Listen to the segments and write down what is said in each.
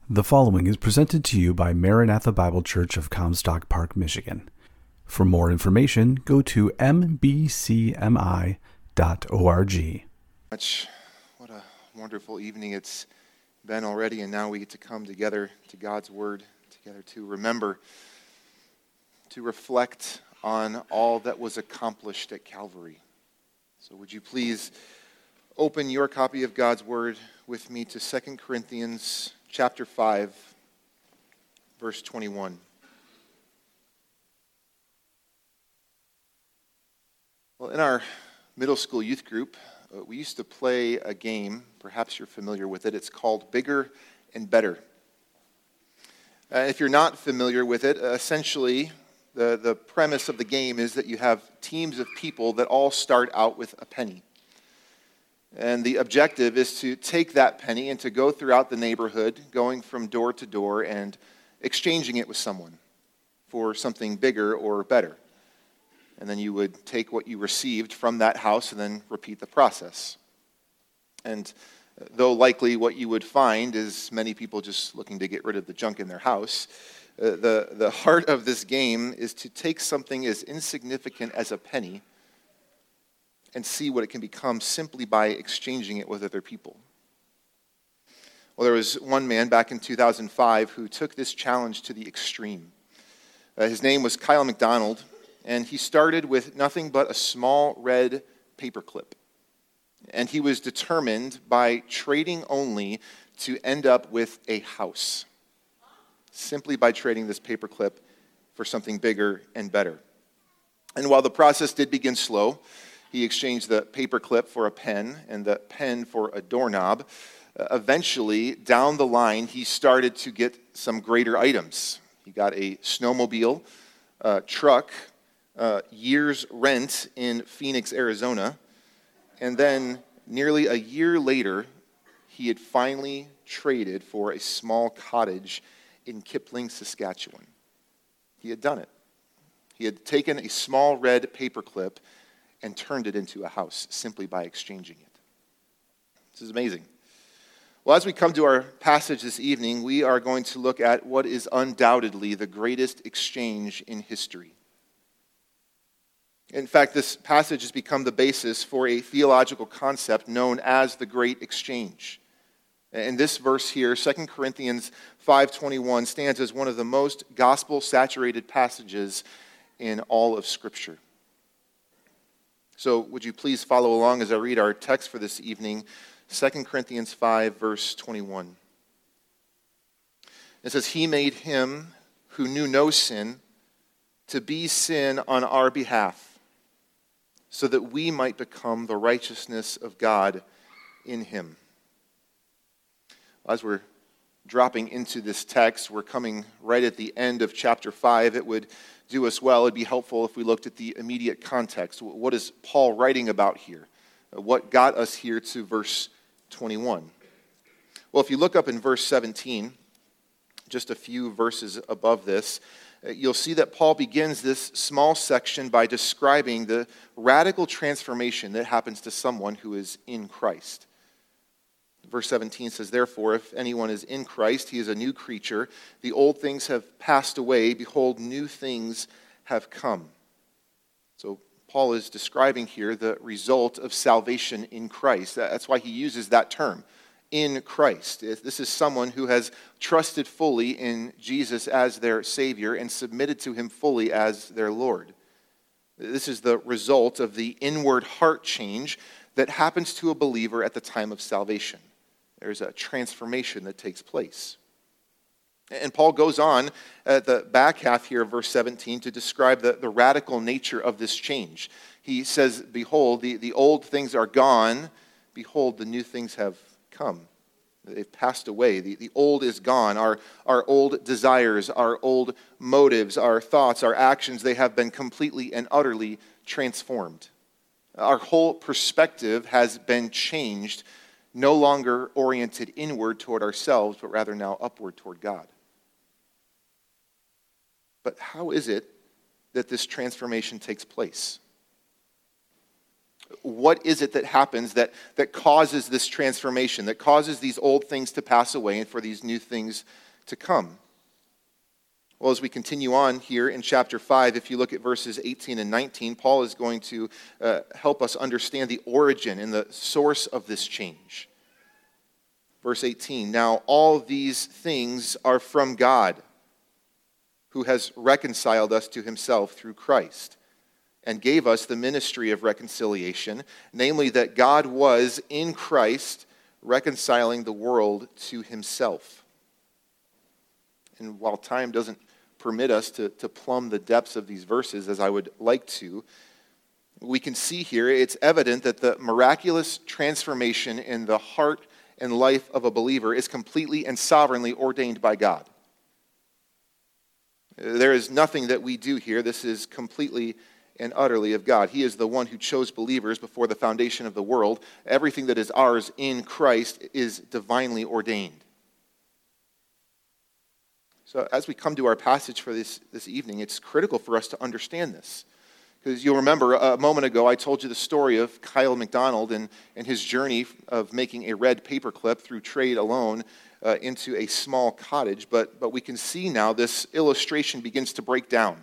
The following is presented to you by Maranatha Bible Church of Comstock Park, Michigan. For more information, go to mbcmi.org. What a wonderful evening it's been already, and now we get to come together to God's Word, together to remember, to reflect on all that was accomplished at Calvary. So would you please open your copy of God's Word with me to 2 Corinthians chapter 5, verse 21. Well, in our middle school youth group, we used to play a game. Perhaps you're familiar with it. It's called Bigger and Better. If you're not familiar with it, essentially the premise of the game is that you have teams of people that all start out with a penny. And the objective is to take that penny and to go throughout the neighborhood, going from door to door and exchanging it with someone for something bigger or better. And then you would take what you received from that house and then repeat the process. And though likely what you would find is many people just looking to get rid of the junk in their house, the heart of this game is to take something as insignificant as a penny and see what it can become simply by exchanging it with other people. Well, there was one man back in 2005 who took this challenge to the extreme. His name was Kyle McDonald, and he started with nothing but a small red paperclip. And he was determined by trading only to end up with a house, simply by trading this paperclip for something bigger and better. And while the process did begin slow, he exchanged the paperclip for a pen and the pen for a doorknob. Eventually, down the line, he started to get some greater items. He got a snowmobile, a truck, year's rent in Phoenix, Arizona, and then nearly a year later, he had finally traded for a small cottage in Kipling, Saskatchewan. He had done it. He had taken a small red paperclip and turned it into a house simply by exchanging it. This is amazing. Well, as we come to our passage this evening, we are going to look at what is undoubtedly the greatest exchange in history. In fact, this passage has become the basis for a theological concept known as the Great Exchange. And this verse here, 2 Corinthians 5:21, stands as one of the most gospel-saturated passages in all of Scripture. So would you please follow along as I read our text for this evening, 2 Corinthians 5, verse 21. It says, "He made him who knew no sin to be sin on our behalf, so that we might become the righteousness of God in him." As we're dropping into this text, we're coming right at the end of chapter 5. It would do us well, it'd be helpful if we looked at the immediate context. What is Paul writing about here? What got us here to verse 21? Well, if you look up in verse 17, just a few verses above this, you'll see that Paul begins this small section by describing the radical transformation that happens to someone who is in Christ. Verse 17 says, "Therefore, if anyone is in Christ, he is a new creature. The old things have passed away. Behold, new things have come." So Paul is describing here the result of salvation in Christ. That's why he uses that term, in Christ. This is someone who has trusted fully in Jesus as their Savior and submitted to him fully as their Lord. This is the result of the inward heart change that happens to a believer at the time of salvation. There's a transformation that takes place. And Paul goes on at the back half here of verse 17 to describe the radical nature of this change. He says, "Behold, the old things are gone. Behold, the new things have come." They've passed away. The old is gone. Our old desires, our old motives, our thoughts, our actions, they have been completely and utterly transformed. Our whole perspective has been changed, no longer oriented inward toward ourselves, but rather now upward toward God. But how is it that this transformation takes place? What is it that happens that causes this transformation, that causes these old things to pass away and for these new things to come? Well, as we continue on here in chapter 5, if you look at verses 18 and 19, Paul is going to help us understand the origin and the source of this change. Verse 18, now all these things are from God, who has reconciled us to himself through Christ, and gave us the ministry of reconciliation, namely that God was in Christ reconciling the world to himself. And while time doesn't permit us to plumb the depths of these verses as I would like to, we can see here it's evident that the miraculous transformation in the heart and life of a believer is completely and sovereignly ordained by God. There is nothing that we do here. This is completely and utterly of God. He is the one who chose believers before the foundation of the world. Everything that is ours in Christ is divinely ordained. So as we come to our passage for this evening, it's critical for us to understand this. Because you'll remember a moment ago I told you the story of Kyle McDonald and his journey of making a red paperclip through trade alone into a small cottage. But we can see now this illustration begins to break down.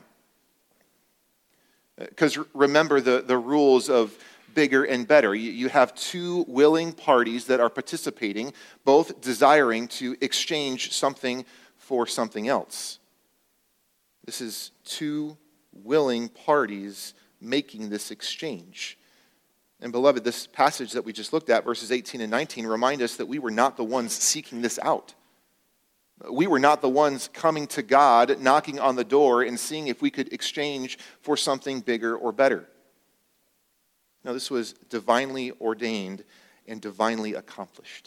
Because remember the rules of bigger and better. You have two willing parties that are participating, both desiring to exchange something for something else. This is two willing parties making this exchange. And beloved, this passage that we just looked at, verses 18 and 19, remind us that we were not the ones seeking this out. We were not the ones coming to God, knocking on the door and seeing if we could exchange for something bigger or better. No, this was divinely ordained and divinely accomplished.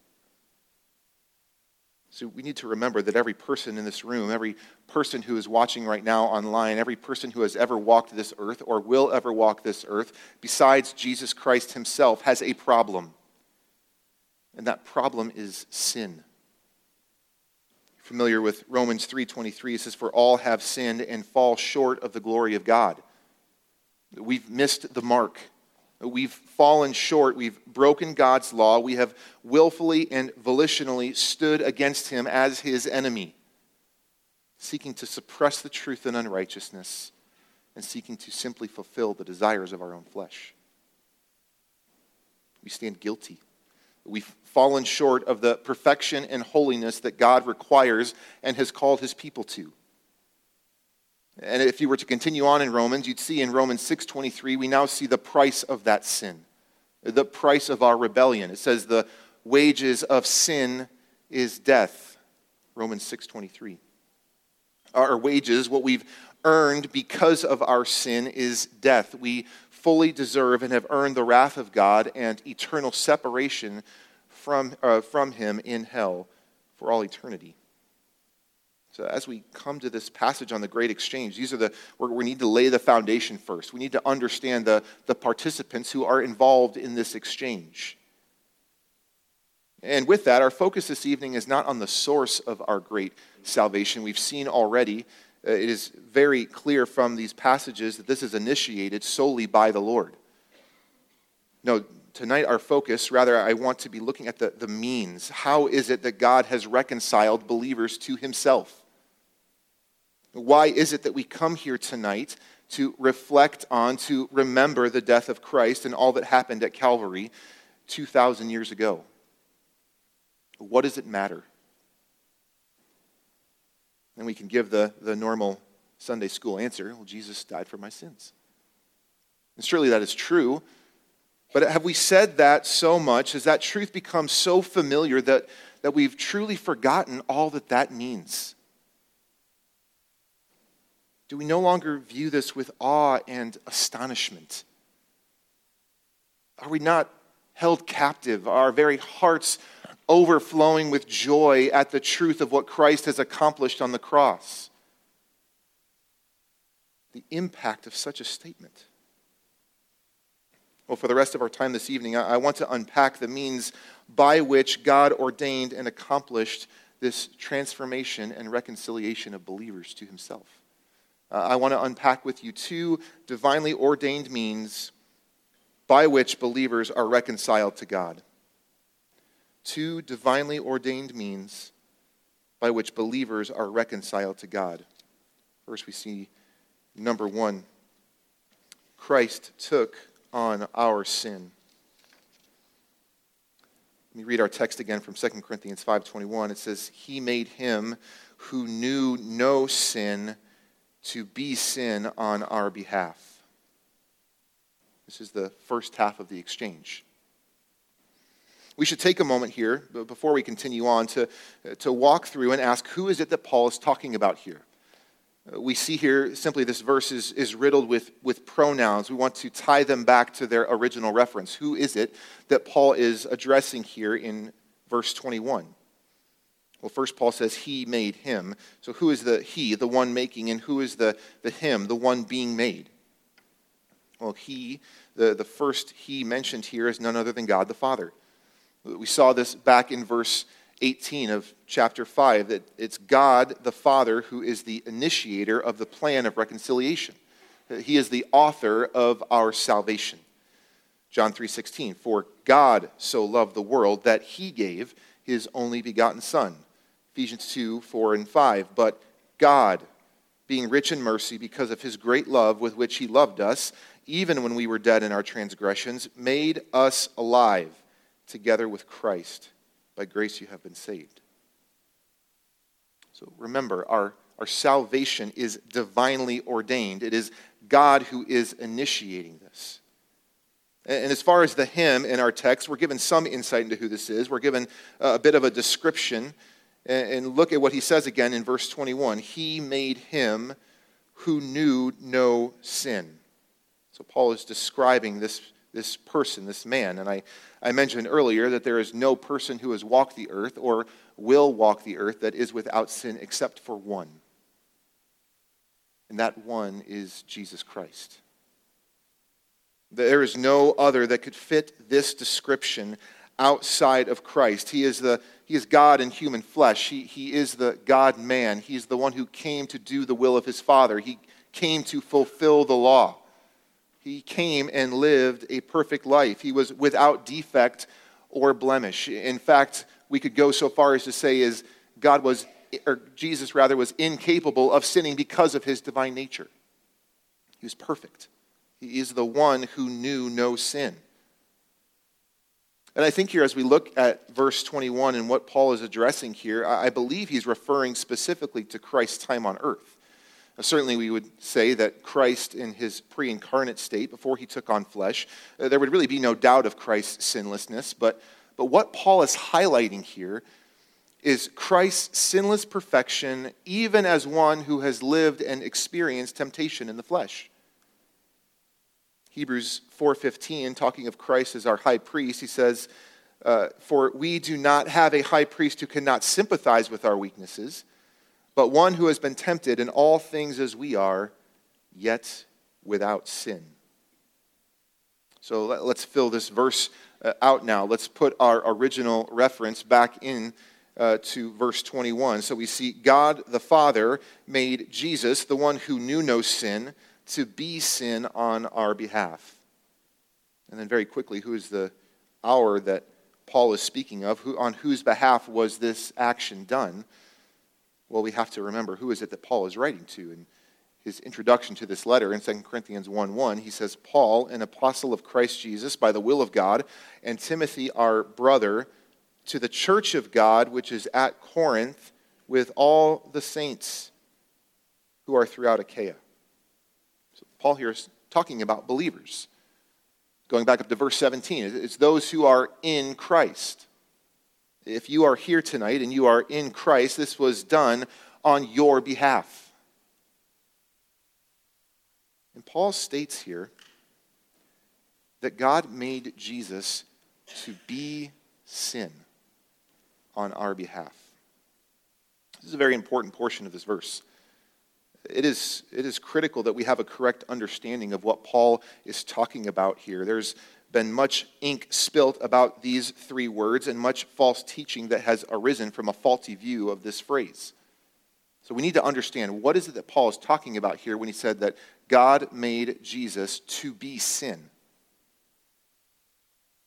So we need to remember that every person in this room, every person who is watching right now online, every person who has ever walked this earth or will ever walk this earth, besides Jesus Christ himself, has a problem. And that problem is sin. Familiar with Romans 3:23, it says, "For all have sinned and fall short of the glory of God." We've missed the mark. We've fallen short. We've broken God's law. We have willfully and volitionally stood against him as his enemy, seeking to suppress the truth in unrighteousness and seeking to simply fulfill the desires of our own flesh. We stand guilty. We've fallen short of the perfection and holiness that God requires and has called his people to. And if you were to continue on in Romans, you'd see in Romans 6:23, we now see the price of that sin, the price of our rebellion. It says the wages of sin is death, Romans 6:23. Our wages, what we've earned because of our sin, is death. We fully deserve and have earned the wrath of God and eternal separation from him in hell for all eternity. So as we come to this passage on the great exchange, these are we need to lay the foundation first. We need to understand the participants who are involved in this exchange. And with that, our focus this evening is not on the source of our great salvation. We've seen already, it is very clear from these passages that this is initiated solely by the Lord. No, tonight our focus, rather, I want to be looking at the means. How is it that God has reconciled believers to himself? Why is it that we come here tonight to reflect on, to remember the death of Christ and all that happened at Calvary 2,000 years ago? What does it matter? And we can give the normal Sunday school answer, well, Jesus died for my sins. And surely that is true, but have we said that so much? Has that truth become so familiar that we've truly forgotten all that means? Do we no longer view this with awe and astonishment? Are we not held captive? Are our very hearts overflowing with joy at the truth of what Christ has accomplished on the cross? The impact of such a statement. Well, for the rest of our time this evening, I want to unpack the means by which God ordained and accomplished this transformation and reconciliation of believers to himself. I want to unpack with you two divinely ordained means by which believers are reconciled to God. Two divinely ordained means by which believers are reconciled to God. First, we see number one, Christ took on our sin. Let me read our text again from 2 Corinthians 5:21. It says, He made him who knew no sin to be sin on our behalf. This is the first half of the exchange. We should take a moment here, before we continue on, to walk through and ask, who is it that Paul is talking about here? We see here simply this verse is riddled with pronouns. We want to tie them back to their original reference. Who is it that Paul is addressing here in verse 21? Well, first Paul says he made him. So who is the he, the one making, and who is the him, the one being made? Well, he, the first he mentioned here is none other than God the Father. We saw this back in verse 18 of chapter 5, that it's God the Father who is the initiator of the plan of reconciliation. He is the author of our salvation. John 3:16, for God so loved the world that he gave his only begotten Son. Ephesians 2:4 and 5, but God, being rich in mercy because of his great love with which he loved us, even when we were dead in our transgressions, made us alive together with Christ. By grace you have been saved. So remember, our salvation is divinely ordained. It is God who is initiating this. And as far as the him in our text, we're given some insight into who this is. We're given a bit of a description. And look at what he says again in verse 21. He made him who knew no sin. So Paul is describing this person, this man. And I mentioned earlier that there is no person who has walked the earth or will walk the earth that is without sin except for one. And that one is Jesus Christ. There is no other that could fit this description outside of Christ. He is God in human flesh. He is the God-man. He is the one who came to do the will of his Father. He came to fulfill the law. He came and lived a perfect life. He was without defect or blemish. In fact, we could go so far as to say Jesus was incapable of sinning because of his divine nature. He was perfect. He is the one who knew no sin. And I think here as we look at verse 21 and what Paul is addressing here, I believe he's referring specifically to Christ's time on earth. Certainly we would say that Christ in his pre-incarnate state, before he took on flesh, there would really be no doubt of Christ's sinlessness. But what Paul is highlighting here is Christ's sinless perfection, even as one who has lived and experienced temptation in the flesh. Hebrews 4:15, talking of Christ as our high priest, he says, for we do not have a high priest who cannot sympathize with our weaknesses, but one who has been tempted in all things as we are, yet without sin. So let's fill this verse out now. Let's put our original reference back in to verse 21. So we see God the Father made Jesus, the one who knew no sin, to be sin on our behalf. And then very quickly, who is the our that Paul is speaking of? On whose behalf was this action done? Well, we have to remember, who is it that Paul is writing to? In his introduction to this letter in 2 Corinthians 1:1, he says, Paul, an apostle of Christ Jesus by the will of God, and Timothy, our brother, to the church of God which is at Corinth, with all the saints who are throughout Achaia. So Paul here is talking about believers. Going back up to verse 17, it's those who are in Christ. If you are here tonight and you are in Christ, this was done on your behalf. And Paul states here that God made Jesus to be sin on our behalf. This is a very important portion of this verse. It is critical that we have a correct understanding of what Paul is talking about here. There's been much ink spilt about these three words and much false teaching that has arisen from a faulty view of this phrase. So we need to understand, what is it that Paul is talking about here when he said that God made Jesus to be sin?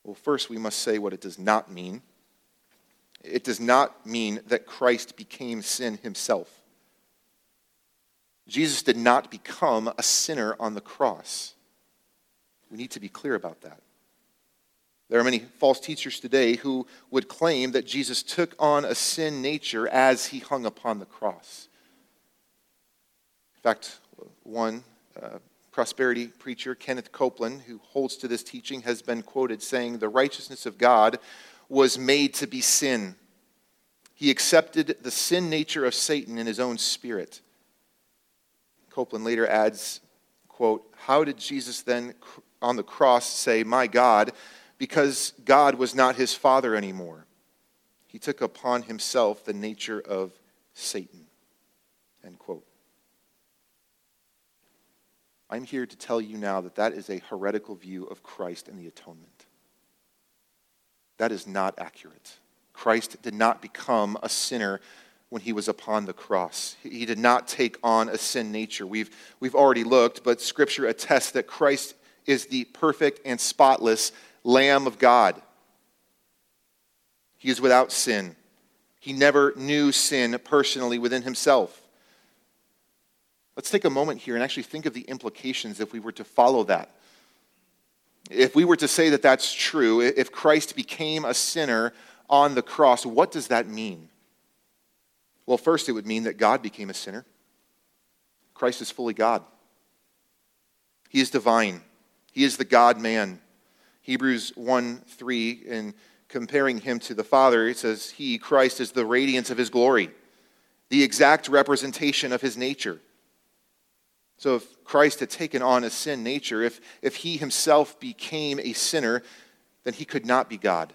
Well, first we must say what it does not mean. It does not mean that Christ became sin himself. Jesus did not become a sinner on the cross. We need to be clear about that. There are many false teachers today who would claim that Jesus took on a sin nature as he hung upon the cross. In fact, one prosperity preacher, Kenneth Copeland, who holds to this teaching, has been quoted saying, "The righteousness of God was made to be sin. He accepted the sin nature of Satan in his own spirit." Copeland later adds, quote, "How did Jesus then on the cross say, 'My God,' because God was not his Father anymore? He took upon himself the nature of Satan." End quote. I'm here to tell you now that that is a heretical view of Christ and the atonement. That is not accurate. Christ did not become a sinner when he was upon the cross. He did not take on a sin nature. We've already looked, but Scripture attests that Christ is the perfect and spotless Lamb of God. He is without sin. He never knew sin personally within himself. Let's take a moment here and actually think of the implications if we were to follow that. If we were to say that that's true, if Christ became a sinner on the cross, what does that mean? Well, first it would mean that God became a sinner. Christ is fully God. He is divine. He is the God-man. Hebrews 1:3, in comparing him to the Father, it says, "He, Christ, is the radiance of his glory, the exact representation of his nature." So if Christ had taken on a sin nature, if he himself became a sinner, then he could not be God.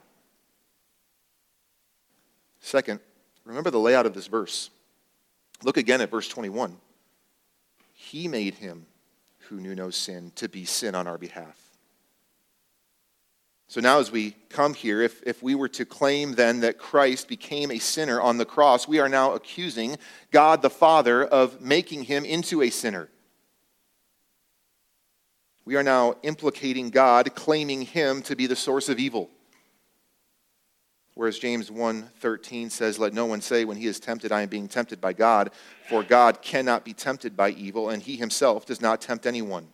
Second, remember the layout of this verse. Look again at verse 21. He made him who knew no sin to be sin on our behalf. So now as we come here, if we were to claim then that Christ became a sinner on the cross, we are now accusing God the Father of making him into a sinner. We are now implicating God, claiming him to be the source of evil. Whereas James 1:13 says, "Let no one say when he is tempted, I am being tempted by God, for God cannot be tempted by evil, and he himself does not tempt anyone."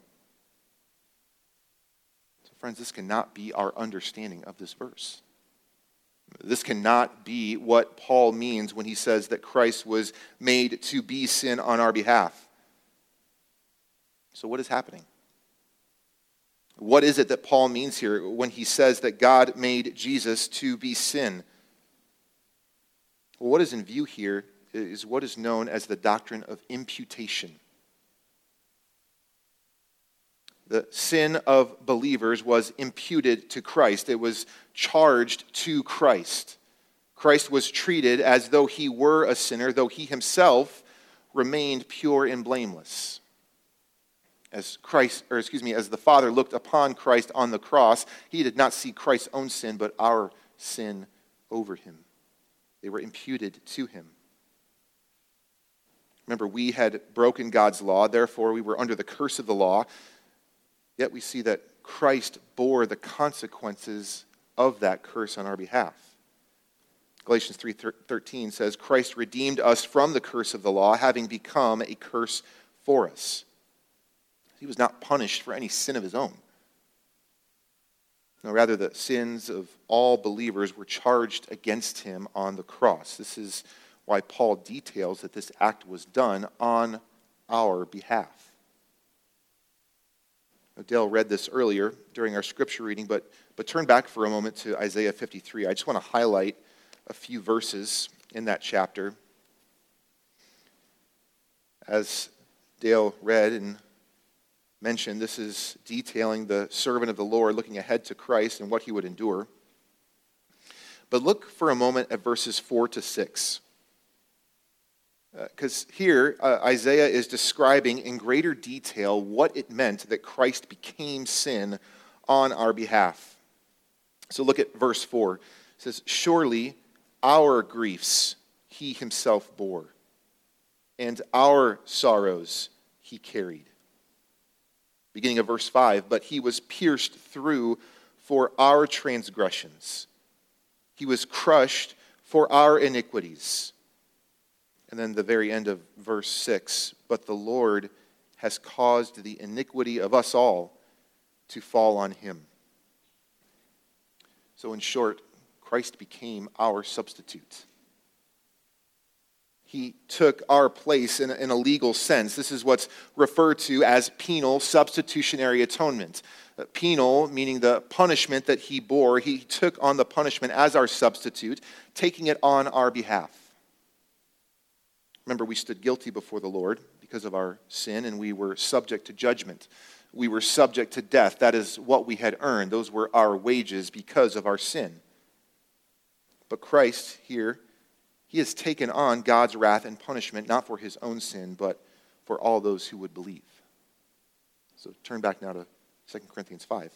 So friends, this cannot be our understanding of this verse. This cannot be what Paul means when he says that Christ was made to be sin on our behalf. So what is happening? What is it that Paul means here when he says that God made Jesus to be sin? Well, what is in view here is what is known as the doctrine of imputation. The sin of believers was imputed to Christ. It was charged to Christ. Christ was treated as though he were a sinner, though he himself remained pure and blameless. As the Father looked upon Christ on the cross, he did not see Christ's own sin, but our sin over him. They were imputed to him. Remember, we had broken God's law, therefore we were under the curse of the law. Yet we see that Christ bore the consequences of that curse on our behalf. Galatians 3:13 says, "Christ redeemed us from the curse of the law, having become a curse for us." He was not punished for any sin of his own. No, rather, the sins of all believers were charged against him on the cross. This is why Paul details that this act was done on our behalf. Dale read this earlier during our scripture reading, but turn back for a moment to Isaiah 53. I just want to highlight a few verses in that chapter. As Dale read and mentioned, this is detailing the servant of the Lord looking ahead to Christ and what he would endure. But look for a moment at verses 4 to 6. Because here, Isaiah is describing in greater detail what it meant that Christ became sin on our behalf. So look at verse 4. It says, "Surely our griefs he himself bore, and our sorrows he carried." Beginning of verse 5, "But he was pierced through for our transgressions. He was crushed for our iniquities. And then the very end of verse 6, but the Lord has caused the iniquity of us all to fall on him. So in short, Christ became our substitute. He took our place in a legal sense. This is what's referred to as penal substitutionary atonement. Penal, meaning the punishment that he bore. He took on the punishment as our substitute, taking it on our behalf. Remember, we stood guilty before the Lord because of our sin, and we were subject to judgment. We were subject to death. That is what we had earned. Those were our wages because of our sin. But Christ here, he has taken on God's wrath and punishment, not for his own sin, but for all those who would believe. So turn back now to 2 Corinthians 5.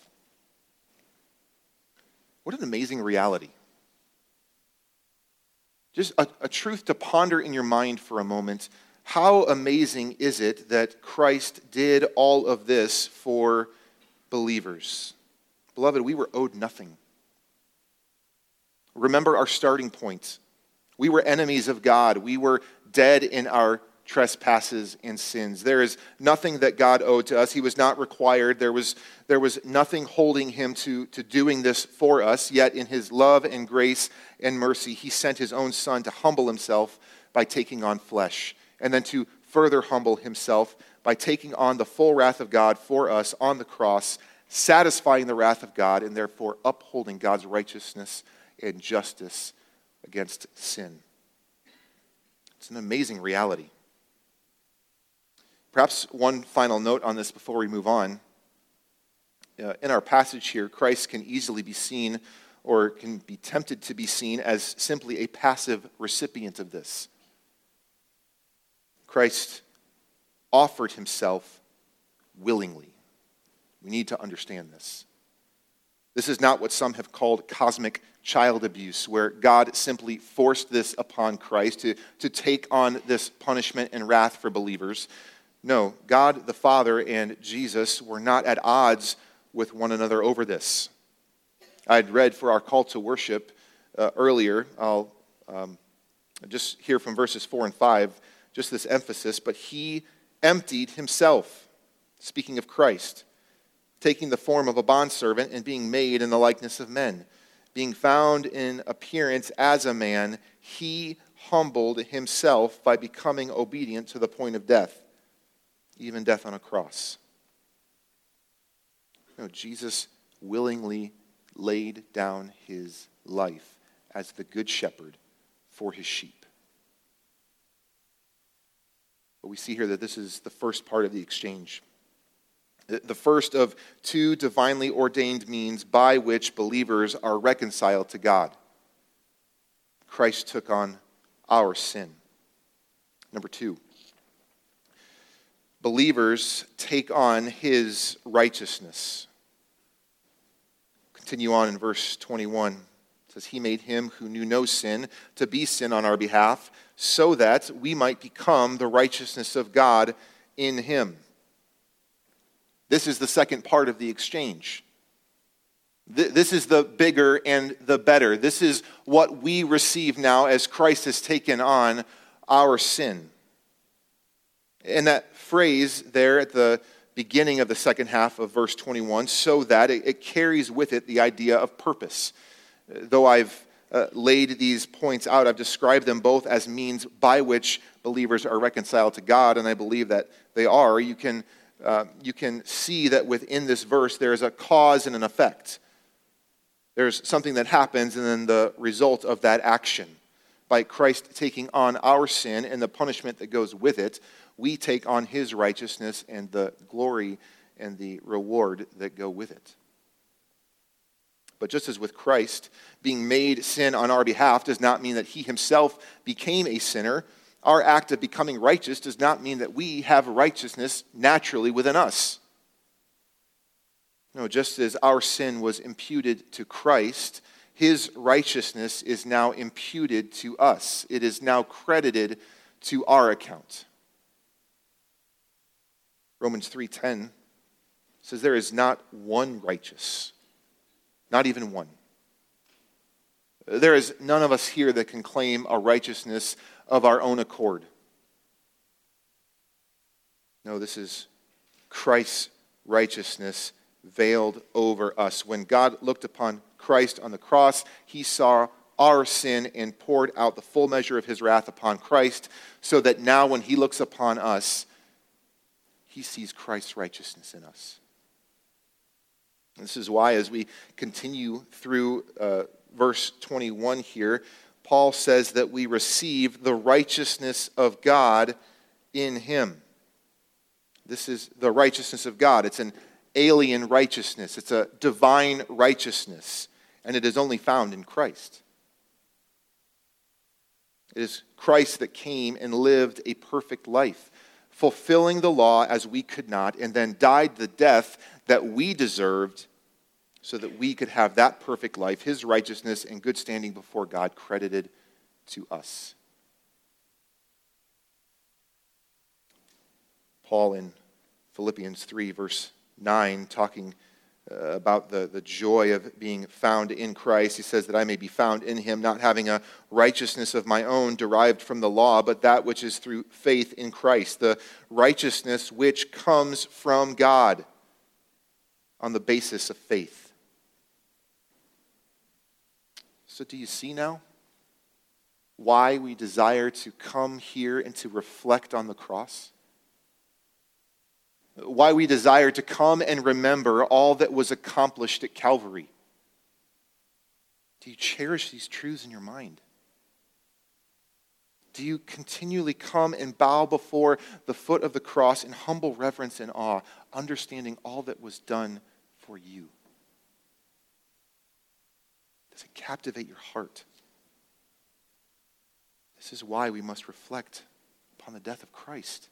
What an amazing reality. Just a truth to ponder in your mind for a moment. How amazing is it that Christ did all of this for believers? Beloved, we were owed nothing. Remember our starting point. We were enemies of God. We were dead in our trespasses and sins. There is nothing that God owed to us. He was not required. There was nothing holding him to doing this for us. Yet in his love and grace and mercy, he sent his own Son to humble himself by taking on flesh, and then to further humble himself by taking on the full wrath of God for us on the cross, satisfying the wrath of God, and therefore upholding God's righteousness and justice against sin. It's an amazing reality. Perhaps one final note on this before we move on. In our passage here, Christ can easily be seen, or can be tempted to be seen, as simply a passive recipient of this. Christ offered himself willingly. We need to understand this. This is not what some have called cosmic child abuse, where God simply forced this upon Christ to take on this punishment and wrath for believers. No, God the Father and Jesus were not at odds with one another over this. I'd read for our call to worship earlier. I'll just hear from verses 4 and 5, just this emphasis. But he emptied himself, speaking of Christ, taking the form of a bondservant and being made in the likeness of men. Being found in appearance as a man, he humbled himself by becoming obedient to the point of death, even death on a cross. No, Jesus willingly laid down his life as the good shepherd for his sheep. But we see here that this is the first part of the exchange. The first of two divinely ordained means by which believers are reconciled to God. Christ took on our sin. Number 2, believers take on his righteousness. Continue on in verse 21. It says, he made him who knew no sin to be sin on our behalf, so that we might become the righteousness of God in him. This is the second part of the exchange. This is the bigger and the better. This is what we receive now as Christ has taken on our sin. And that phrase there at the beginning of the second half of verse 21, so that it carries with it the idea of purpose. Though I've laid these points out, I've described them both as means by which believers are reconciled to God, and I believe that they are. You can see that within this verse there is a cause and an effect. There's something that happens and then the result of that action. By Christ taking on our sin and the punishment that goes with it, we take on his righteousness and the glory and the reward that go with it. But just as with Christ, being made sin on our behalf does not mean that he himself became a sinner. Our act of becoming righteous does not mean that we have righteousness naturally within us. No, just as our sin was imputed to Christ, his righteousness is now imputed to us. It is now credited to our account. Romans 3:10 says there is not one righteous. Not even one. There is none of us here that can claim a righteousness of our own accord. No, this is Christ's righteousness veiled over us. When God looked upon Christ on the cross, he saw our sin and poured out the full measure of his wrath upon Christ, so that now when he looks upon us, he sees Christ's righteousness in us. And this is why, as we continue through verse 21 here, Paul says that we receive the righteousness of God in him. This is the righteousness of God. It's an alien righteousness. It's a divine righteousness, and it is only found in Christ. It is Christ that came and lived a perfect life, fulfilling the law as we could not, and then died the death that we deserved so that we could have that perfect life, his righteousness and good standing before God credited to us. Paul in Philippians 3, verse 9, talking about the joy of being found in Christ. He says that I may be found in him, not having a righteousness of my own derived from the law, but that which is through faith in Christ, the righteousness which comes from God on the basis of faith. So do you see now why we desire to come here and to reflect on the cross? Why we desire to come and remember all that was accomplished at Calvary? Do you cherish these truths in your mind? Do you continually come and bow before the foot of the cross in humble reverence and awe, understanding all that was done for you? Does it captivate your heart? This is why we must reflect upon the death of Christ.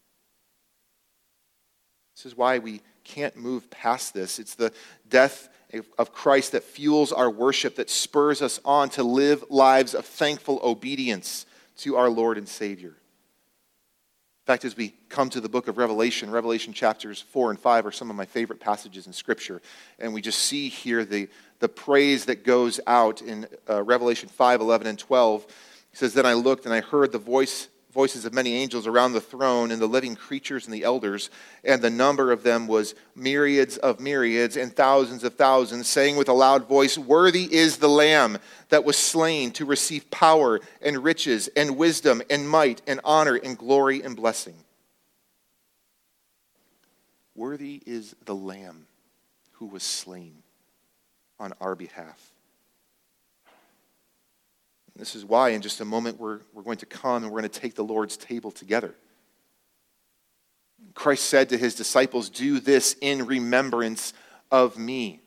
This is why we can't move past this. It's the death of Christ that fuels our worship, that spurs us on to live lives of thankful obedience to our Lord and Savior. In fact, as we come to the book of Revelation, Revelation chapters 4 and 5 are some of my favorite passages in Scripture. And we just see here the praise that goes out in Revelation 5, 11, and 12. He says, "Then I looked and I heard the voices of many angels around the throne and the living creatures and the elders, and the number of them was myriads of myriads and thousands of thousands, saying with a loud voice, 'Worthy is the Lamb that was slain to receive power and riches and wisdom and might and honor and glory and blessing.'" Worthy is the Lamb who was slain on our behalf. This is why in just a moment we're going to come and we're going to take the Lord's table together. Christ said to his disciples, "Do this in remembrance of me."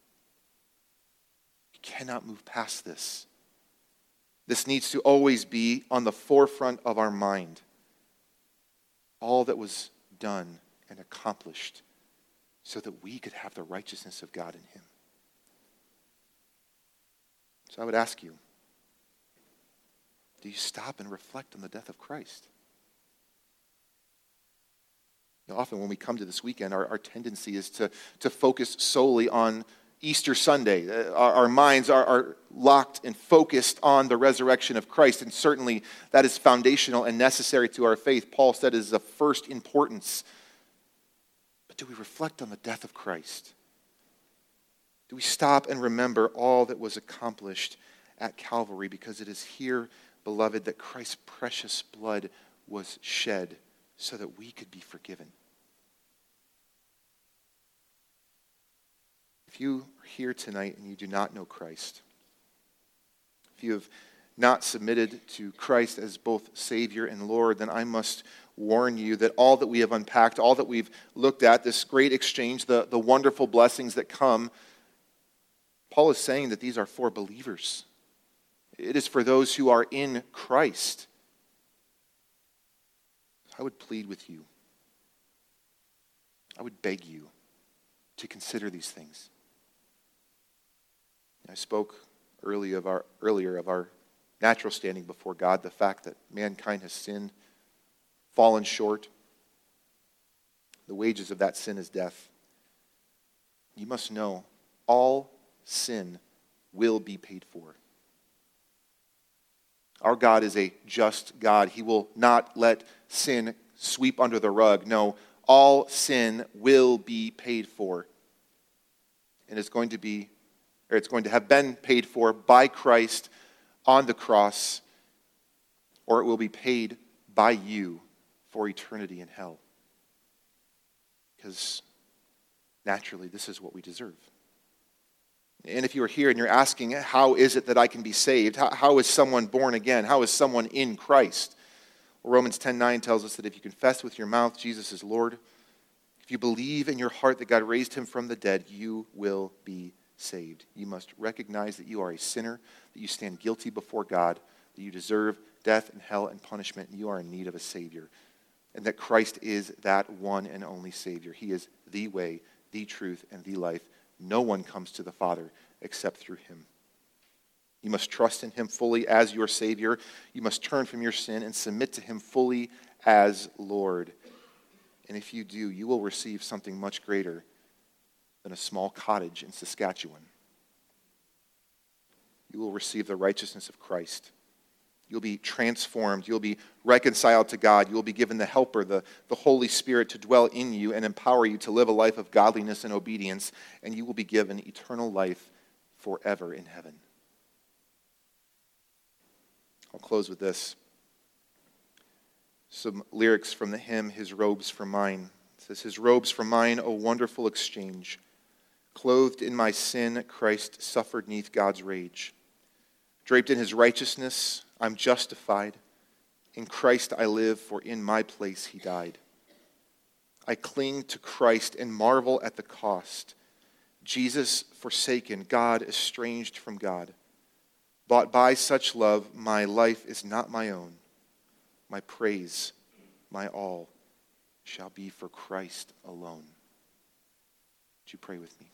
We cannot move past this. This needs to always be on the forefront of our mind. All that was done and accomplished so that we could have the righteousness of God in him. So I would ask you, do you stop and reflect on the death of Christ? Often when we come to this weekend, our tendency is to focus solely on Easter Sunday. Our minds are locked and focused on the resurrection of Christ, and certainly that is foundational and necessary to our faith. Paul said it is of first importance. But do we reflect on the death of Christ? Do we stop and remember all that was accomplished at Calvary? Because it is here, beloved, that Christ's precious blood was shed so that we could be forgiven. If you are here tonight and you do not know Christ, if you have not submitted to Christ as both Savior and Lord, then I must warn you that all that we have unpacked, all that we've looked at, this great exchange, the wonderful blessings that come, Paul is saying that these are for believers. It is for those who are in Christ. I would plead with you. I would beg you to consider these things. I spoke earlier of our natural standing before God, the fact that mankind has sinned, fallen short. The wages of that sin is death. You must know all sin will be paid for. Our God is a just God. He will not let sin sweep under the rug. No, all sin will be paid for. And it's going to have been paid for by Christ on the cross, or it will be paid by you for eternity in hell. Because naturally, this is what we deserve. And if you are here and you're asking, how is it that I can be saved? How is someone born again? How is someone in Christ? Well, Romans 10:9 tells us that if you confess with your mouth Jesus is Lord, if you believe in your heart that God raised him from the dead, you will be saved. You must recognize that you are a sinner, that you stand guilty before God, that you deserve death and hell and punishment, and you are in need of a Savior. And that Christ is that one and only Savior. He is the way, the truth, and the life. No one comes to the Father except through him. You must trust in him fully as your Savior. You must turn from your sin and submit to him fully as Lord. And if you do, you will receive something much greater than a small cottage in Saskatchewan. You will receive the righteousness of Christ. You'll be transformed. You'll be reconciled to God. You'll be given the Helper, the Holy Spirit, to dwell in you and empower you to live a life of godliness and obedience, and you will be given eternal life forever in heaven. I'll close with this. Some lyrics from the hymn, His Robes for Mine. It says, His robes for mine, O wonderful exchange. Clothed in my sin, Christ suffered 'neath God's rage. Draped in his righteousness, I'm justified. In Christ I live, for in my place he died. I cling to Christ and marvel at the cost. Jesus forsaken, God estranged from God. Bought by such love, my life is not my own. My praise, my all, shall be for Christ alone. Would you pray with me?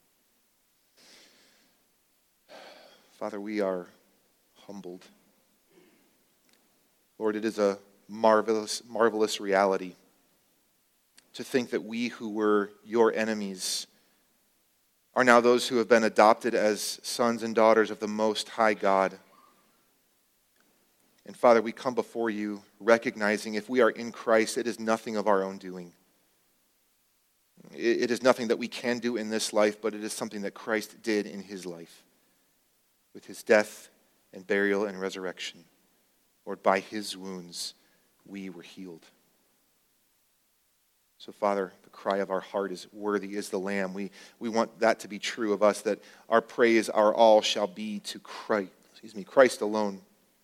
Father, we are humbled. Lord, it is a marvelous, marvelous reality to think that we who were your enemies are now those who have been adopted as sons and daughters of the Most High God. And Father, we come before you recognizing if we are in Christ, it is nothing of our own doing. It is nothing that we can do in this life, but it is something that Christ did in his life with his death and burial and resurrection. Lord, by his wounds we were healed. So, Father, the cry of our heart is, worthy is the Lamb. We want that to be true of us, that our praise, our all shall be to Christ alone.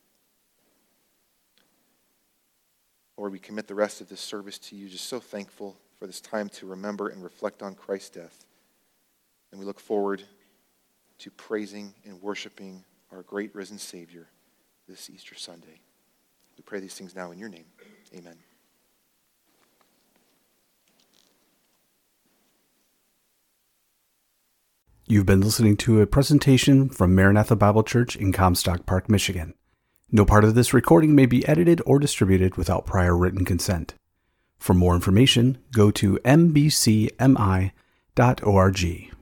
Lord, we commit the rest of this service to you, just so thankful for this time to remember and reflect on Christ's death. And we look forward to praising and worshiping our great risen Savior this Easter Sunday. We pray these things now in your name. Amen. You've been listening to a presentation from Maranatha Bible Church in Comstock Park, Michigan. No part of this recording may be edited or distributed without prior written consent. For more information, go to mbcmi.org.